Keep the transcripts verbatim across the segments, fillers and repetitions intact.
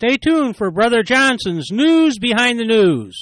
Stay tuned for Brother Johnson's News Behind the News.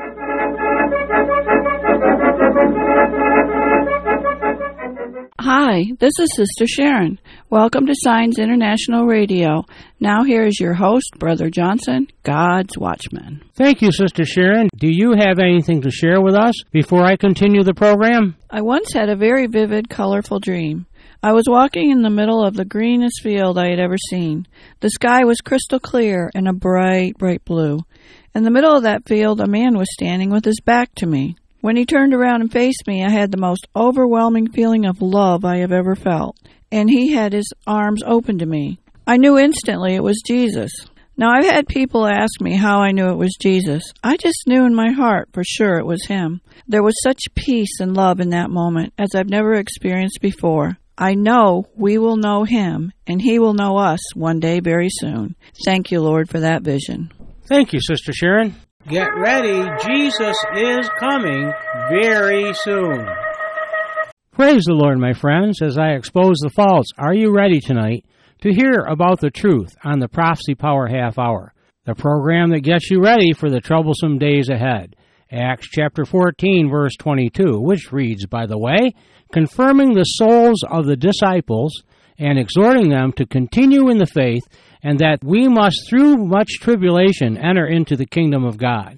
Hi, this is Sister Sharon. Welcome to Signs International Radio. Now here is your host, Brother Johnson, God's Watchman. Thank you, Sister Sharon. Do you have anything to share with us before I continue the program? I once had a very vivid, colorful dream. I was walking in the middle of the greenest field I had ever seen. The sky was crystal clear and a bright, bright blue. In the middle of that field, a man was standing with his back to me. When he turned around and faced me, I had the most overwhelming feeling of love I have ever felt, and he had his arms open to me. I knew instantly it was Jesus. Now, I've had people ask me how I knew it was Jesus. I just knew in my heart for sure it was him. There was such peace and love in that moment as I've never experienced before. I know we will know him, and he will know us one day very soon. Thank you, Lord, for that vision. Thank you, Sister Sharon. Get ready, Jesus is coming very soon. Praise the Lord, my friends, as I expose the faults. Are you ready tonight to hear about the truth on the Prophecy Power Half Hour, the program that gets you ready for the troublesome days ahead? Acts chapter fourteen, verse twenty-two, which reads, by the way, confirming the souls of the disciples and exhorting them to continue in the faith, and that we must through much tribulation enter into the kingdom of God.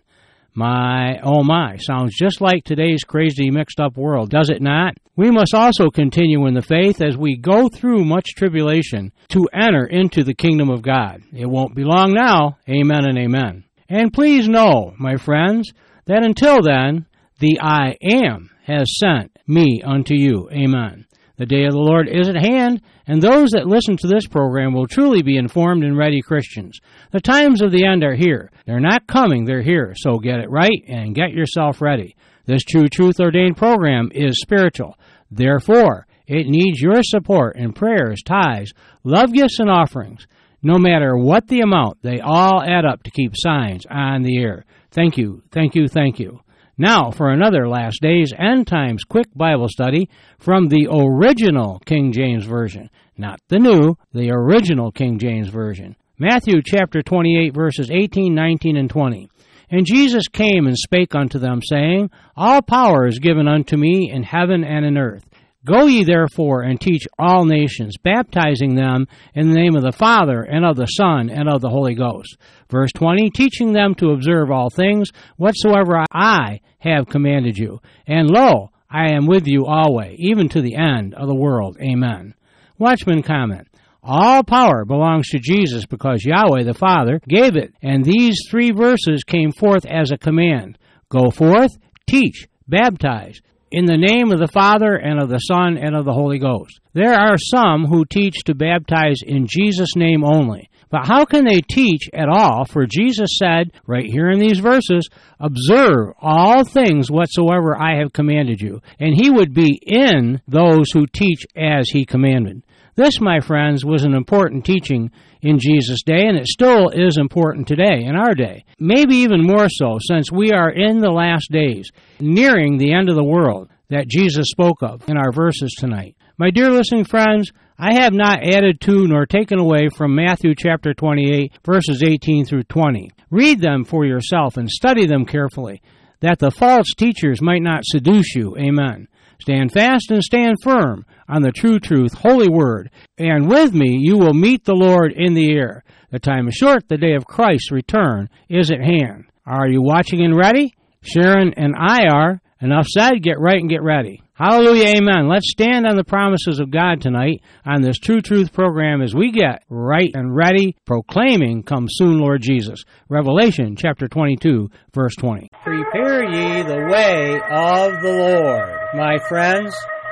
My, oh my, sounds just like today's crazy mixed up world, does it not? We must also continue in the faith as we go through much tribulation to enter into the kingdom of God. It won't be long now, amen and amen. And please know, my friends, that until then, the I Am has sent me unto you, amen. The day of the Lord is at hand, and those that listen to this program will truly be informed and ready Christians. The times of the end are here. They're not coming, they're here. So get it right and get yourself ready. This True Truth Ordained program is spiritual. Therefore, it needs your support in prayers, tithes, love gifts, and offerings. No matter what the amount, they all add up to keep Signs on the air. Thank you, thank you, thank you. Now for another Last Days End Times quick Bible study from the original King James Version. Not the new, the original King James Version. Matthew chapter twenty-eight, verses eighteen, nineteen, and twenty. And Jesus came and spake unto them, saying, all power is given unto me in heaven and in earth. Go ye therefore and teach all nations, baptizing them in the name of the Father, and of the Son, and of the Holy Ghost. Verse twenty, teaching them to observe all things whatsoever I have commanded you. And lo, I am with you always, even to the end of the world. Amen. Watchman comment. All power belongs to Jesus because Yahweh the Father gave it, and these three verses came forth as a command. Go forth, teach, baptize, in the name of the Father, and of the Son, and of the Holy Ghost. There are some who teach to baptize in Jesus' name only. But how can they teach at all? For Jesus said, right here in these verses, observe all things whatsoever I have commanded you. And he would be in those who teach as he commanded. This, my friends, was an important teaching in Jesus' day, and it still is important today, in our day. Maybe even more so, since we are in the last days, nearing the end of the world that Jesus spoke of in our verses tonight. My dear listening friends, I have not added to nor taken away from Matthew chapter twenty-eight, verses eighteen through twenty. Read them for yourself and study them carefully, that the false teachers might not seduce you. Amen. Stand fast and stand firm on the true truth, holy word, and with me you will meet the Lord in the air. The time is short, the day of Christ's return is at hand. Are you watching and ready? Sharon and I are. Enough said, get right and get ready. Hallelujah, amen. Let's stand on the promises of God tonight on this True Truth program as we get right and ready, proclaiming, come soon, Lord Jesus. Revelation chapter twenty-two, verse twenty. Prepare ye the way of the Lord, my friends.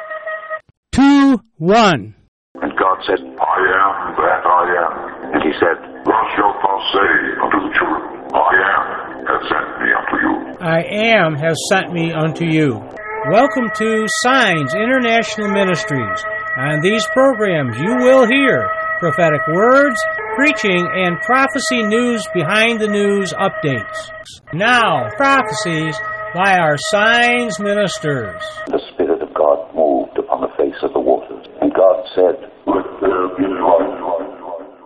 Two, one. And God said, I am that I am. And he said, thou shalt not say unto the children, I am has sent me unto you. I am has sent me unto you. Welcome to Signs International Ministries. On these programs you will hear prophetic words, preaching, and prophecy news behind the news updates. Now, prophecies by our Signs ministers. The Spirit of God moved upon the face of the waters, and God said, let there be light.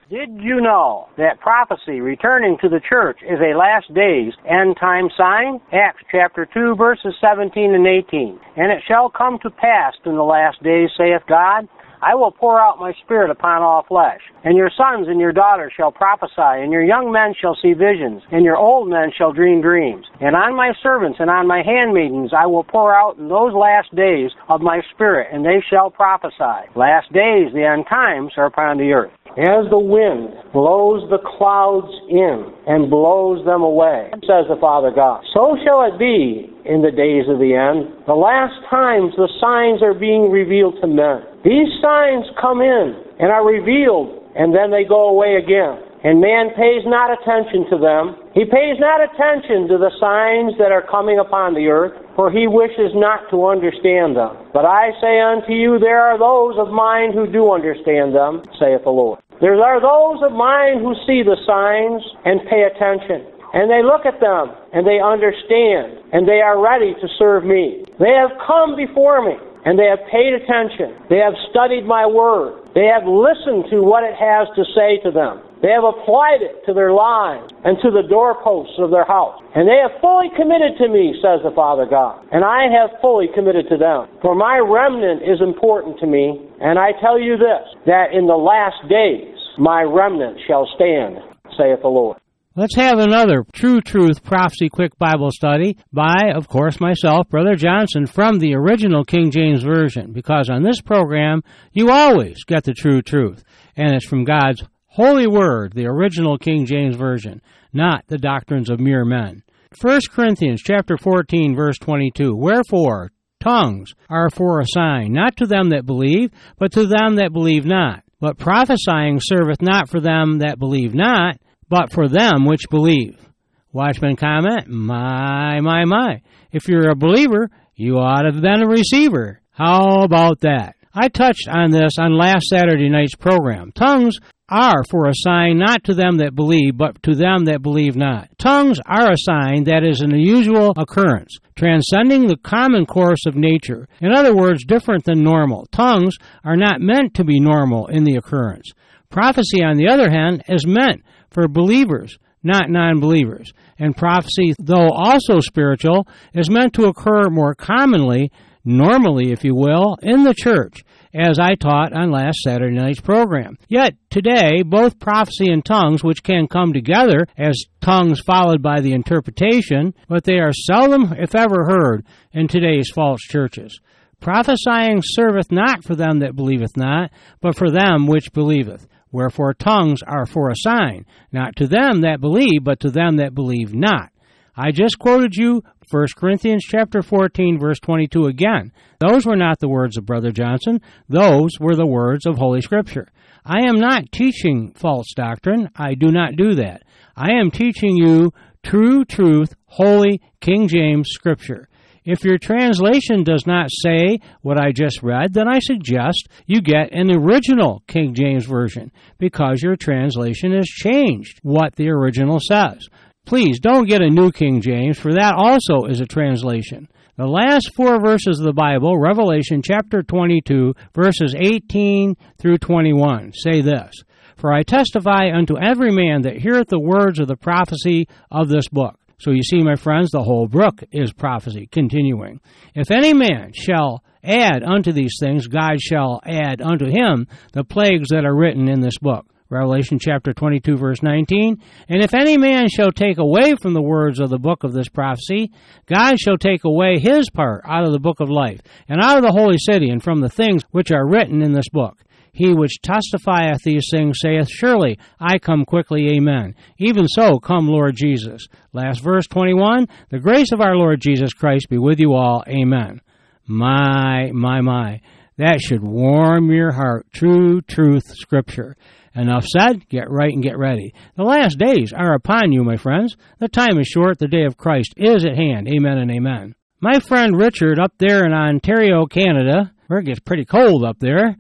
Did you know that prophecy returning to the church is a last days end time sign? Acts chapter two verses seventeen and eighteen. And it shall come to pass in the last days, saith God, I will pour out my Spirit upon all flesh, and your sons and your daughters shall prophesy, and your young men shall see visions, and your old men shall dream dreams. And on my servants and on my handmaidens I will pour out in those last days of my Spirit, and they shall prophesy. Last days, the end times, are upon the earth. As the wind blows the clouds in and blows them away, says the Father God, so shall it be in the days of the end. The last times the signs are being revealed to men. These signs come in and are revealed, and then they go away again. And man pays not attention to them. He pays not attention to the signs that are coming upon the earth, for he wishes not to understand them. But I say unto you, there are those of mine who do understand them, saith the Lord. There are those of mine who see the signs and pay attention. And they look at them, and they understand, and they are ready to serve me. They have come before me, and they have paid attention. They have studied my word. They have listened to what it has to say to them. They have applied it to their lives and to the doorposts of their house. And they have fully committed to me, says the Father God. And I have fully committed to them. For my remnant is important to me. And I tell you this, that in the last days my remnant shall stand, saith the Lord. Let's have another True Truth Prophecy Quick Bible Study by, of course, myself, Brother Johnson, from the original King James Version, because on this program, you always get the true truth, and it's from God's Holy Word, the original King James Version, not the doctrines of mere men. First Corinthians chapter fourteen, verse twenty-two, Wherefore, tongues are for a sign, not to them that believe, but to them that believe not. But prophesying serveth not for them that believe not, but for them which believe. Watchman comment, my, my, my. If you're a believer, you ought to have been a receiver. How about that? I touched on this on last Saturday night's program. Tongues are for a sign not to them that believe, but to them that believe not. Tongues are a sign that is an unusual occurrence, transcending the common course of nature. In other words, different than normal. Tongues are not meant to be normal in the occurrence. Prophecy, on the other hand, is meant for believers, not non-believers. And prophecy, though also spiritual, is meant to occur more commonly, normally, if you will, in the church, as I taught on last Saturday night's program. Yet, today, both prophecy and tongues, which can come together as tongues followed by the interpretation, but they are seldom, if ever, heard in today's false churches. Prophesying serveth not for them that believeth not, but for them which believeth. Wherefore tongues are for a sign, not to them that believe, but to them that believe not. I just quoted you First Corinthians chapter fourteen, verse twenty-two again. Those were not the words of Brother Johnson. Those were the words of Holy Scripture. I am not teaching false doctrine. I do not do that. I am teaching you true truth, holy King James Scripture. If your translation does not say what I just read, then I suggest you get an original King James Version, because your translation has changed what the original says. Please don't get a new King James, for that also is a translation. The last four verses of the Bible, Revelation chapter twenty-two, verses eighteen through twenty-one, say this, For I testify unto every man that heareth the words of the prophecy of this book. So you see, my friends, the whole book is prophecy, continuing. If any man shall add unto these things, God shall add unto him the plagues that are written in this book. Revelation chapter twenty-two, verse nineteen. And if any man shall take away from the words of the book of this prophecy, God shall take away his part out of the book of life, and out of the holy city, and from the things which are written in this book. He which testifieth these things saith, Surely I come quickly, amen. Even so, come Lord Jesus. Last verse twenty-one, The grace of our Lord Jesus Christ be with you all, amen. My, my, my. That should warm your heart. True truth Scripture. Enough said, get right and get ready. The last days are upon you, my friends. The time is short, the day of Christ is at hand. Amen and amen. My friend Richard up there in Ontario, Canada, where it gets pretty cold up there,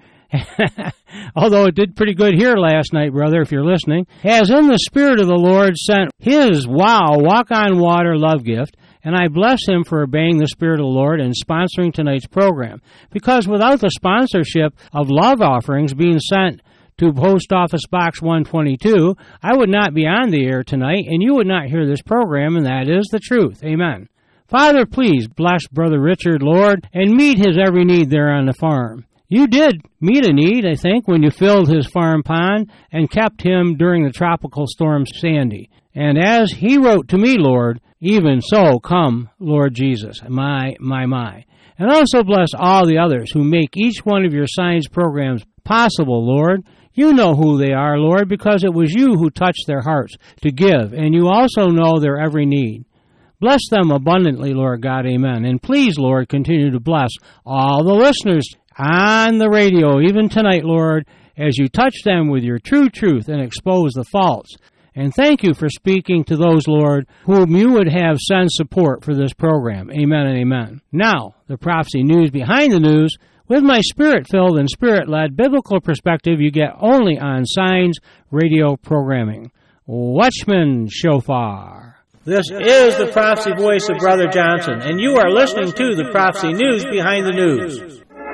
although it did pretty good here last night, brother, if you're listening, has in the Spirit of the Lord sent his Wow Walk on Water love gift, and I bless him for obeying the Spirit of the Lord and sponsoring tonight's program, because without the sponsorship of love offerings being sent to Post Office Box one twenty-two, I would not be on the air tonight, and you would not hear this program, and that is the truth. Amen. Father, please bless Brother Richard, Lord, and meet his every need there on the farm. You did meet a need, I think, when you filled his farm pond and kept him during the tropical storm Sandy. And as he wrote to me, Lord, even so come, Lord Jesus, my, my, my. And also bless all the others who make each one of your Signs programs possible, Lord. You know who they are, Lord, because it was you who touched their hearts to give, and you also know their every need. Bless them abundantly, Lord God, amen. And please, Lord, continue to bless all the listeners on the radio, even tonight, Lord, as you touch them with your true truth and expose the false. And thank you for speaking to those, Lord, whom you would have send support for this program. Amen and amen. Now, the prophecy news behind the news, with my spirit-filled and spirit-led biblical perspective you get only on Signs radio programming. Watchman Shofar. This is the prophecy voice of Brother Johnson, and you are listening to the prophecy news behind the news.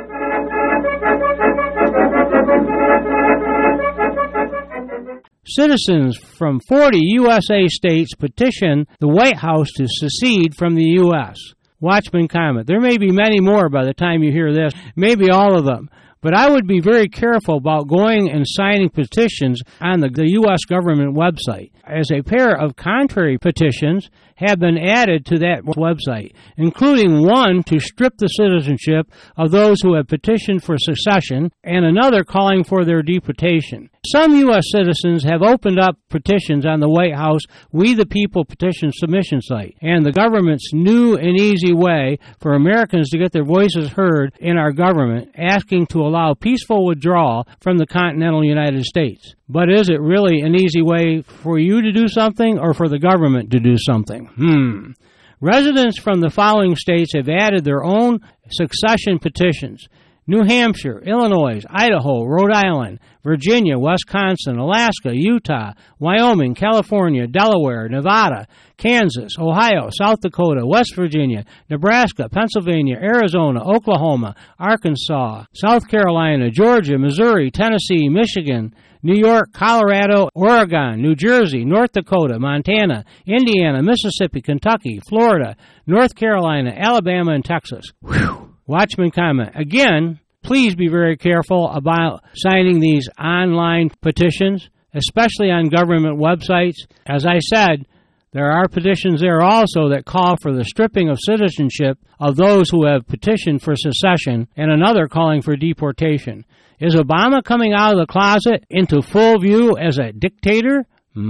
Citizens from forty U S A states petition the White House to secede from the U S Watchman comment. There may be many more by the time you hear this, maybe all of them. But I would be very careful about going and signing petitions on the, the U S government website, as a pair of contrary petitions have been added to that website, including one to strip the citizenship of those who have petitioned for secession and another calling for their deportation. Some U S citizens have opened up petitions on the White House We the People petition submission site, and the government's new and easy way for Americans to get their voices heard in our government, asking to allow peaceful withdrawal from the continental United States. But is it really an easy way for you to do something or for the government to do something? Hmm. Residents from the following states have added their own succession petitions: New Hampshire, Illinois, Idaho, Rhode Island, Virginia, Wisconsin, Alaska, Utah, Wyoming, California, Delaware, Nevada, Kansas, Ohio, South Dakota, West Virginia, Nebraska, Pennsylvania, Arizona, Oklahoma, Arkansas, South Carolina, Georgia, Missouri, Tennessee, Michigan, New York, Colorado, Oregon, New Jersey, North Dakota, Montana, Indiana, Mississippi, Kentucky, Florida, North Carolina, Alabama, and Texas. Whew. Watchman comment. Again, please be very careful about signing these online petitions, especially on government websites. As I said, there are petitions there also that call for the stripping of citizenship of those who have petitioned for secession, and another calling for deportation. Is Obama coming out of the closet into full view as a dictator?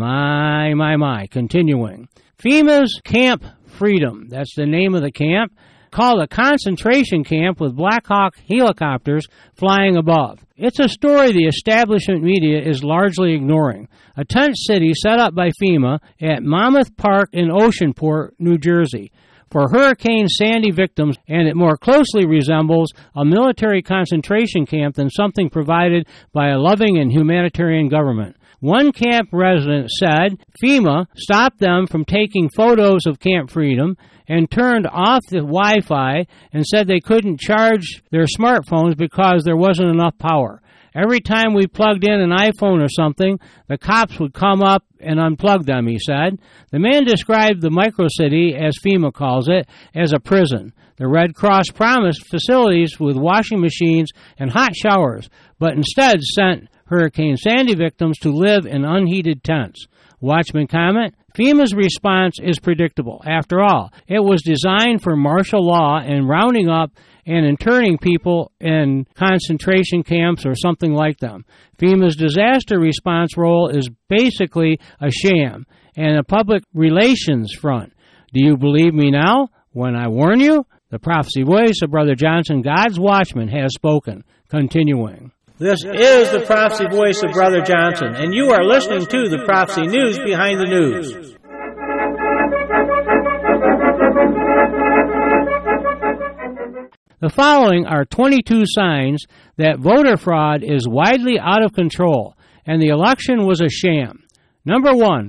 My, my, my. Continuing. FEMA's Camp Freedom, that's the name of the camp, called a concentration camp with Black Hawk helicopters flying above. It's a story the establishment media is largely ignoring. A tent city set up by FEMA at Monmouth Park in Oceanport, New Jersey, for Hurricane Sandy victims, and it more closely resembles a military concentration camp than something provided by a loving and humanitarian government. One camp resident said FEMA stopped them from taking photos of Camp Freedom and turned off the Wi-Fi and said they couldn't charge their smartphones because there wasn't enough power. Every time we plugged in an iPhone or something, the cops would come up and unplug them, he said. The man described the microcity, as FEMA calls it, as a prison. The Red Cross promised facilities with washing machines and hot showers, but instead sent Hurricane Sandy victims to live in unheated tents. Watchman comment, FEMA's response is predictable. After all, it was designed for martial law and rounding up and interning people in concentration camps or something like them. FEMA's disaster response role is basically a sham and a public relations front. Do you believe me now when I warn you? The prophecy voice of Brother Johnson, God's Watchman, has spoken. Continuing. This is the prophecy voice of Brother Johnson, and you are listening to the prophecy news behind the news. The following are twenty-two signs that voter fraud is widely out of control and the election was a sham. Number one,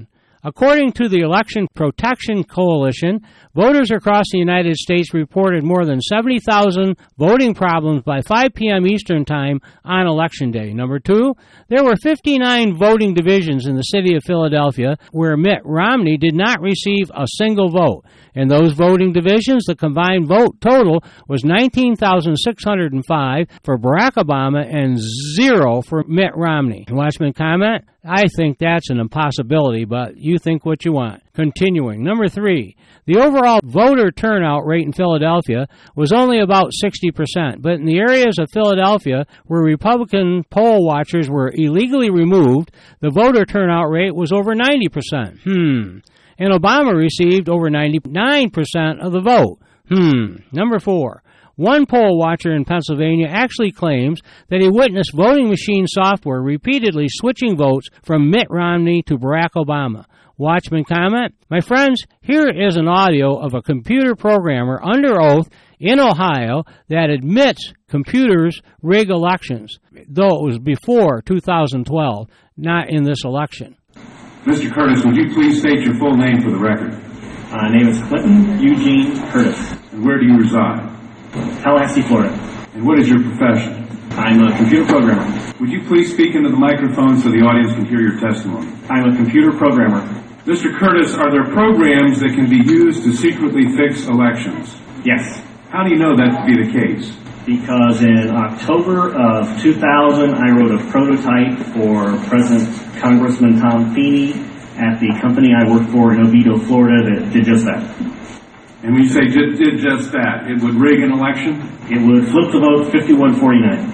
According to the Election Protection Coalition, voters across the United States reported more than seventy thousand voting problems by five p.m. Eastern Time on Election Day. Number two, there were fifty-nine voting divisions in the city of Philadelphia where Mitt Romney did not receive a single vote. In those voting divisions, the combined vote total was nineteen thousand six hundred five for Barack Obama and zero for Mitt Romney. Watchman comment? I think that's an impossibility, but you think what you want. Continuing. Number three, the overall voter turnout rate in Philadelphia was only about sixty percent, but in the areas of Philadelphia where Republican poll watchers were illegally removed, the voter turnout rate was over ninety percent. Hmm. And Obama received over ninety-nine percent of the vote. Hmm. Number four. One poll watcher in Pennsylvania actually claims that he witnessed voting machine software repeatedly switching votes from Mitt Romney to Barack Obama. Watchman comment? My friends, here is an audio of a computer programmer under oath in Ohio that admits computers rig elections, though it was before two thousand twelve, not in this election. Mister Curtis, would you please state your full name for the record? My name is Clinton Eugene Curtis. And where do you reside? Tallahassee, Florida. And what is your profession? I'm a computer programmer. Would you please speak into the microphone so the audience can hear your testimony? I'm a computer programmer. Mister Curtis, are there programs that can be used to secretly fix elections? Yes. How do you know that to be the case? Because in October of two thousand, I wrote a prototype for President Congressman Tom Feeney at the company I work for in Oviedo, Florida, that did just that. And when you say did, did just that, it would rig an election? It would flip the vote fifty-one forty-nine.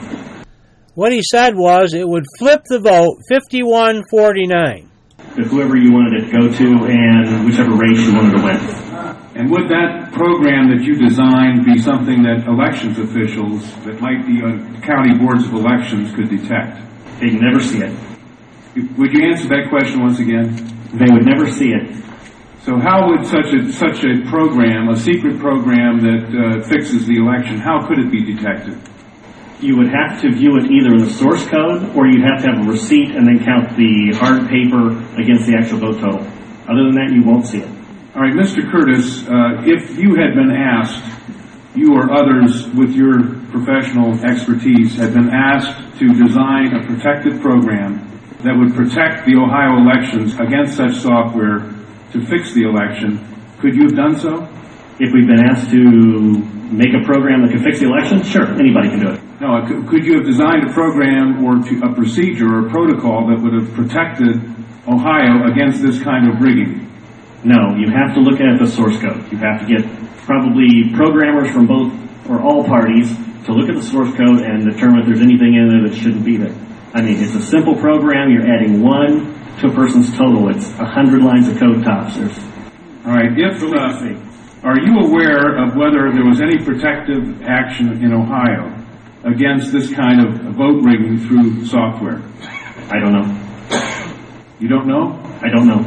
What he said was it would flip the vote fifty-one forty-nine. To whoever you wanted it to go to and whichever race you wanted to win. And would that program that you designed be something that elections officials that might be on county boards of elections could detect? They'd never see it. Would you answer that question once again? They would never see it. So how would such a such a program, a secret program that uh, fixes the election, how could it be detected? You would have to view it either in the source code, or you'd have to have a receipt and then count the hard paper against the actual vote total. Other than that, you won't see it. All right, Mister Curtis, uh, if you had been asked, you or others with your professional expertise had been asked to design a protected program that would protect the Ohio elections against such software to fix the election, could you have done so? If we've been asked to make a program that can fix the election, sure, anybody can do it. No, could you have designed a program or a procedure or a protocol that would have protected Ohio against this kind of rigging? No, you have to look at the source code. You have to get probably programmers from both or all parties to look at the source code and determine if there's anything in there that shouldn't be there. I mean, it's a simple program. You're adding one to a person's total. It's a hundred lines of code tops. There's all right. If uh, are you aware of whether there was any protective action in Ohio against this kind of vote rigging through software? I don't know. You don't know? I don't know.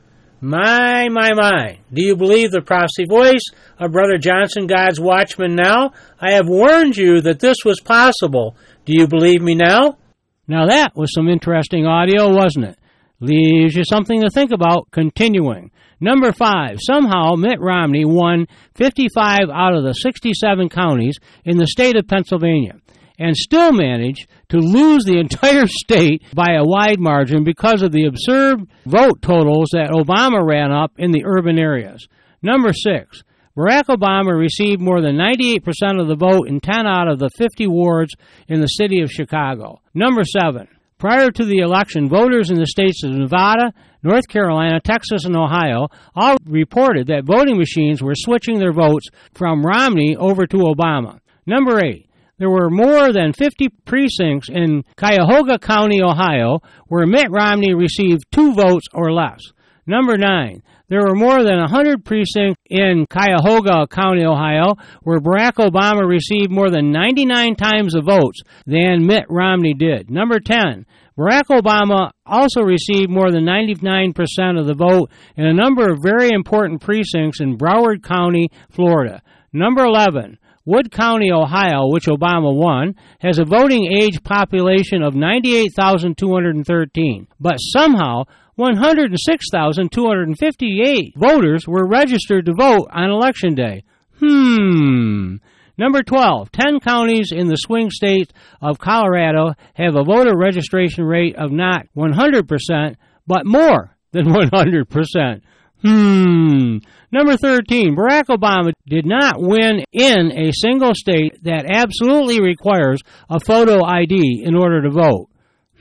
My, my, my. Do you believe the prophecy voice of Brother Johnson, God's watchman now? I have warned you that this was possible. Do you believe me now? Now that was some interesting audio, wasn't it? Leaves you something to think about. Continuing. Number five, somehow Mitt Romney won fifty-five out of the sixty-seven counties in the state of Pennsylvania and still managed to lose the entire state by a wide margin because of the absurd vote totals that Obama ran up in the urban areas. Number six, Barack Obama received more than ninety-eight percent of the vote in ten out of the fifty wards in the city of Chicago. Number seven, prior to the election, voters in the states of Nevada, North Carolina, Texas, and Ohio all reported that voting machines were switching their votes from Romney over to Obama. Number eight, there were more than fifty precincts in Cuyahoga County, Ohio, where Mitt Romney received two votes or less. Number nine, there were more than one hundred precincts in Cuyahoga County, Ohio, where Barack Obama received more than ninety-nine times the votes than Mitt Romney did. Number ten, Barack Obama also received more than ninety-nine percent of the vote in a number of very important precincts in Broward County, Florida. Number eleven, Wood County, Ohio, which Obama won, has a voting age population of ninety-eight thousand two hundred thirteen. But somehow, one hundred six thousand two hundred fifty-eight voters were registered to vote on Election Day. Hmm. Number twelve, ten counties in the swing state of Colorado have a voter registration rate of not one hundred percent, but more than one hundred percent. Hmm. Number thirteen, Barack Obama did not win in a single state that absolutely requires a photo I D in order to vote.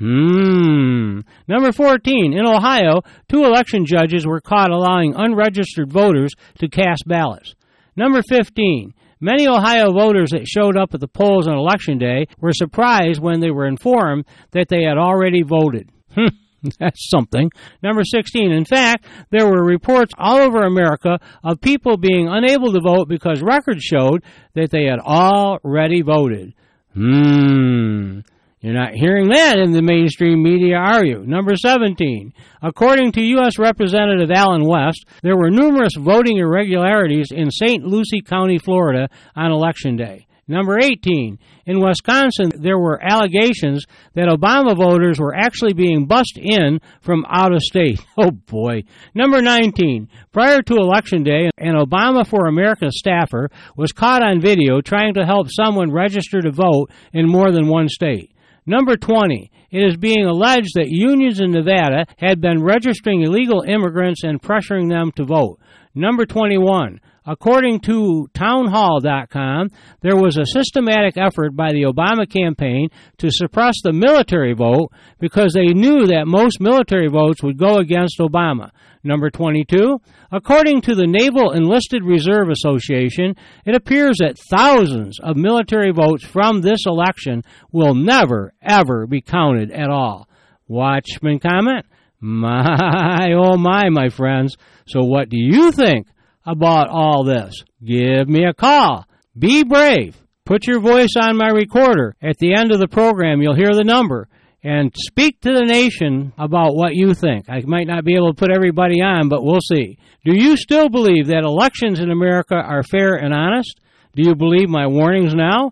Hmm. Number fourteen, in Ohio, two election judges were caught allowing unregistered voters to cast ballots. Number fifteen, many Ohio voters that showed up at the polls on Election Day were surprised when they were informed that they had already voted. That's something. Number sixteen, in fact, there were reports all over America of people being unable to vote because records showed that they had already voted. Hmm. You're not hearing that in the mainstream media, are you? Number seventeen, according to U S Representative Allen West, there were numerous voting irregularities in Saint Lucie County, Florida on Election Day. Number eighteen, in Wisconsin, there were allegations that Obama voters were actually being bussed in from out of state. Oh, boy. Number nineteen, prior to Election Day, an Obama for America staffer was caught on video trying to help someone register to vote in more than one state. Number twenty, it is being alleged that unions in Nevada had been registering illegal immigrants and pressuring them to vote. Number twenty-one, according to townhall dot com, there was a systematic effort by the Obama campaign to suppress the military vote because they knew that most military votes would go against Obama. Number twenty-two, according to the Naval Enlisted Reserve Association, it appears that thousands of military votes from this election will never, ever be counted at all. Watchman comment? My, oh my, my friends. So what do you think about all this? Give me a call. Be brave. Put your voice on my recorder. At the end of the program, you'll hear the number. And speak to the nation about what you think. I might not be able to put everybody on, but we'll see. Do you still believe that elections in America are fair and honest? Do you believe my warnings now?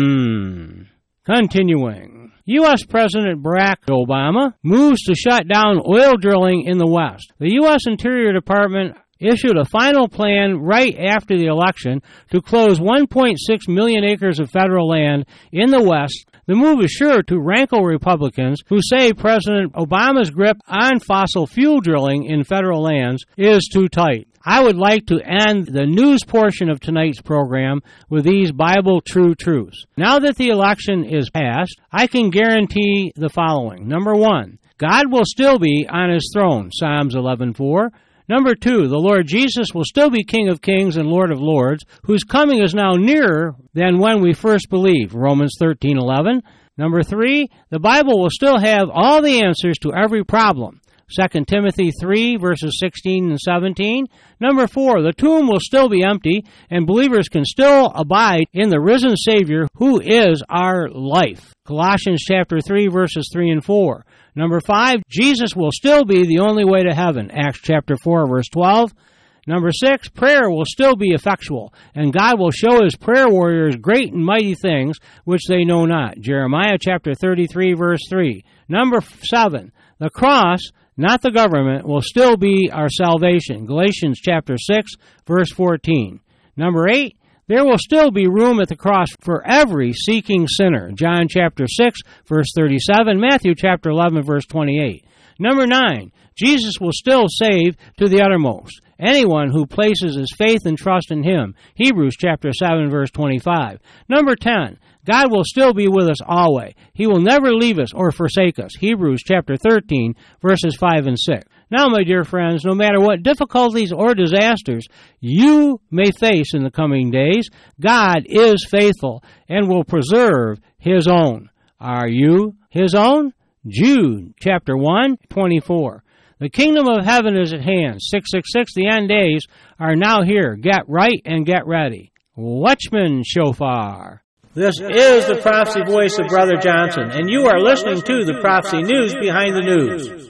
Hmm. Continuing. U S President Barack Obama moves to shut down oil drilling in the West. The U S Interior Department issued a final plan right after the election to close one point six million acres of federal land in the West. The move is sure to rankle Republicans who say President Obama's grip on fossil fuel drilling in federal lands is too tight. I would like to end the news portion of tonight's program with these Bible true truths. Now that the election is passed, I can guarantee the following. Number one, God will still be on his throne, Psalms eleven four. Number two, the Lord Jesus will still be King of Kings and Lord of Lords, whose coming is now nearer than when we first believed, Romans thirteen eleven. Number three, the Bible will still have all the answers to every problem, Second Timothy three, verses sixteen and seventeen. Number four, the tomb will still be empty, and believers can still abide in the risen Savior, who is our life, Colossians chapter three, verses three and four. Number five, Jesus will still be the only way to heaven, Acts chapter four, verse twelve. Number six, prayer will still be effectual, and God will show his prayer warriors great and mighty things which they know not, Jeremiah chapter thirty-three, verse three. Number seven, the cross, not the government, will still be our salvation, Galatians chapter six, verse fourteen. Number eight, there will still be room at the cross for every seeking sinner, John chapter six, verse thirty-seven, Matthew chapter eleven, verse twenty-eight. Number nine, Jesus will still save to the uttermost anyone who places his faith and trust in him, Hebrews chapter seven, verse twenty-five. Number ten, God will still be with us always. He will never leave us or forsake us, Hebrews chapter thirteen, verses five and six. Now, my dear friends, no matter what difficulties or disasters you may face in the coming days, God is faithful and will preserve his own. Are you his own? Jude chapter one, twenty-four. The kingdom of heaven is at hand. six six six, the end days are now here. Get right and get ready. Watchman Shofar. This is the prophecy voice of Brother Johnson, and you are listening to the Prophecy News Behind the News.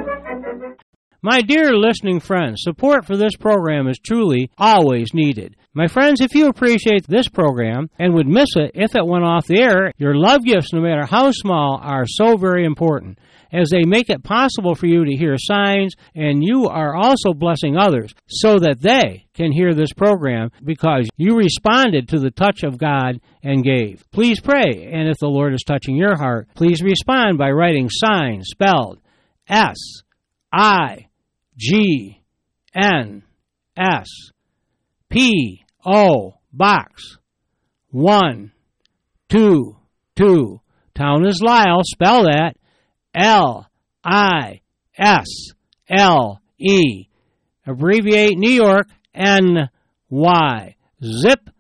My dear listening friends, support for this program is truly always needed. My friends, if you appreciate this program and would miss it if it went off the air, your love gifts, no matter how small, are so very important, as they make it possible for you to hear signs, and you are also blessing others so that they can hear this program because you responded to the touch of God and gave. Please pray, and if the Lord is touching your heart, please respond by writing sign spelled S I G N S P O Box one two two. Town is Lisle. Spell that L I S L E. Abbreviate New York N Y. Zip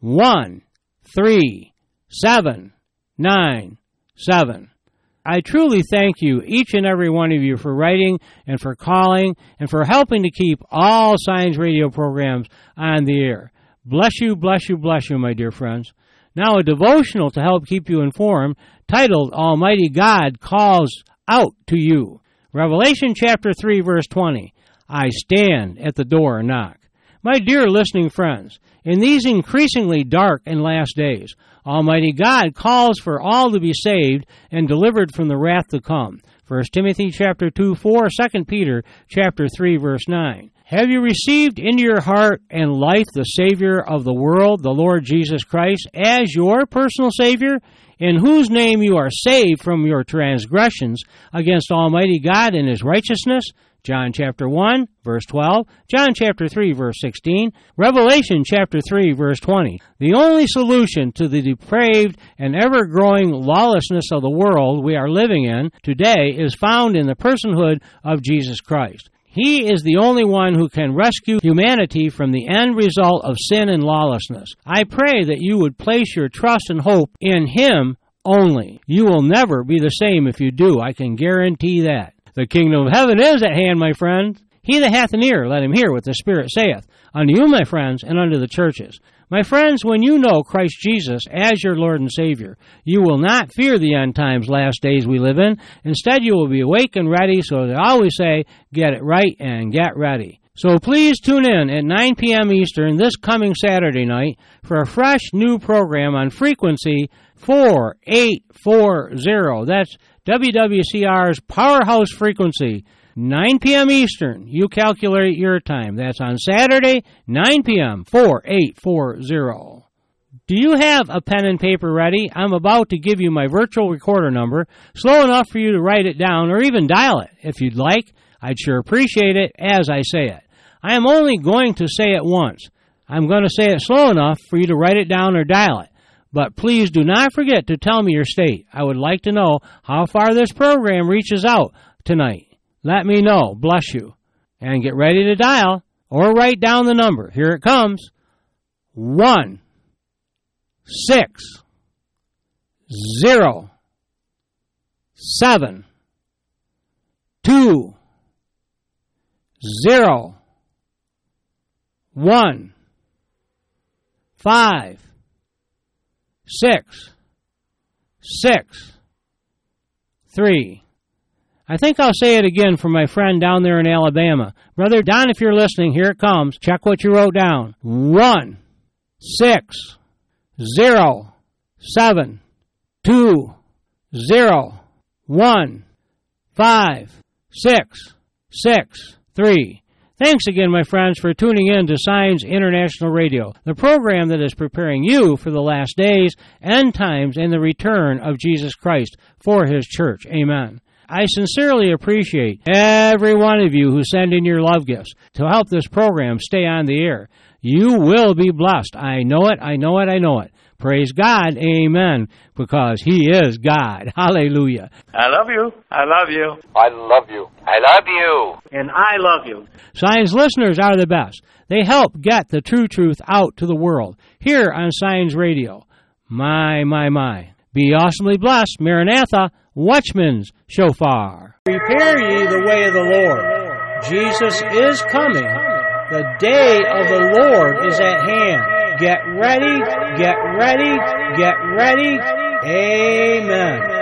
one three seven nine seven. I truly thank you, each and every one of you, for writing and for calling and for helping to keep all Signs Radio programs on the air. Bless you, bless you, bless you, my dear friends. Now a devotional to help keep you informed, titled Almighty God Calls Out to You. Revelation chapter three, verse twenty. I stand at the door and knock. My dear listening friends, in these increasingly dark and last days, Almighty God calls for all to be saved and delivered from the wrath to come. First Timothy chapter two, four, Second Peter chapter three, verse nine. Have you received into your heart and life the Savior of the world, the Lord Jesus Christ, as your personal Savior, in whose name you are saved from your transgressions against Almighty God and His righteousness? John chapter one, verse twelve, John chapter three, verse sixteen, Revelation chapter three, verse twenty. The only solution to the depraved and ever-growing lawlessness of the world we are living in today is found in the personhood of Jesus Christ. He is the only one who can rescue humanity from the end result of sin and lawlessness. I pray that you would place your trust and hope in Him only. You will never be the same if you do. I can guarantee that. The kingdom of heaven is at hand, my friends. He that hath an ear, let him hear what the Spirit saith unto you, my friends, and unto the churches. My friends, when you know Christ Jesus as your Lord and Savior, you will not fear the end times, last days we live in. Instead, you will be awake and ready, so they always say, get it right and get ready. So please tune in at nine p.m. Eastern this coming Saturday night for a fresh new program on frequency four eight four zero. That's W W C R's Powerhouse Frequency, nine p.m. Eastern. You calculate your time. That's on Saturday, nine p.m., four eight four zero. Do you have a pen and paper ready? I'm about to give you my virtual recorder number, slow enough for you to write it down or even dial it if you'd like. I'd sure appreciate it as I say it. I am only going to say it once. I'm going to say it slow enough for you to write it down or dial it. But please do not forget to tell me your state. I would like to know how far this program reaches out tonight. Let me know. Bless you. And get ready to dial or write down the number. Here it comes. One, six, zero, seven, two, zero, one, five, six, six, three. I think I'll say it again for my friend down there in Alabama. Brother Don, if you're listening, here it comes. Check what you wrote down. One, six, zero, seven, two, zero, one, five, six, six, three. Thanks again, my friends, for tuning in to Signs International Radio, the program that is preparing you for the last days, end times, and the return of Jesus Christ for His church. Amen. I sincerely appreciate every one of you who send in your love gifts to help this program stay on the air. You will be blessed. I know it, I know it, I know it. Praise God, amen, because He is God. Hallelujah. I love you. I love you. I love you. I love you. And I love you. Signs listeners are the best. They help get the true truth out to the world here on Signs Radio. My, my, my. Be awesomely blessed. Maranatha, Watchman's Shofar. Prepare ye the way of the Lord. Jesus is coming. The day of the Lord is at hand. Get ready, get ready, get ready. Amen.